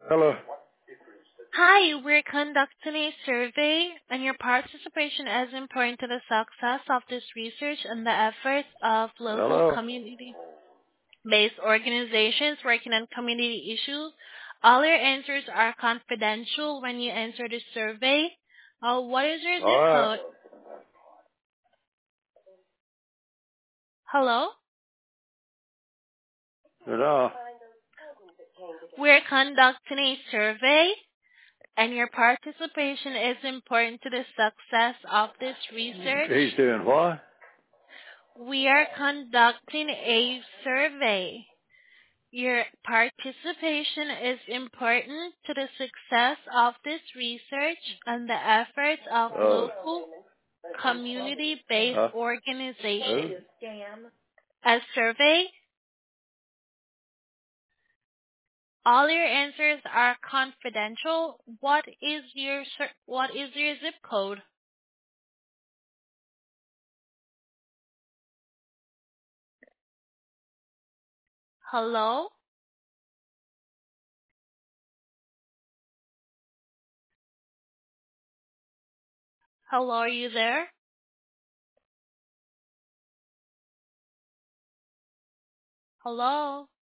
Hello. Hi, we're conducting a survey, and your participation is important to the success of this research and the efforts of local Hello. community-based organizations working on community issues. All your answers are confidential when you answer the survey. What is your All zip right. code? Hello? Good off. We're conducting a survey, and your participation is important to the success of this research. He's doing what? We are conducting a survey. Your participation is important to the success of this research and the efforts of Oh. local community-based Huh? Who? organizations. A survey, all your answers are confidential. What is your zip code? Hello? Hello, are you there? Hello?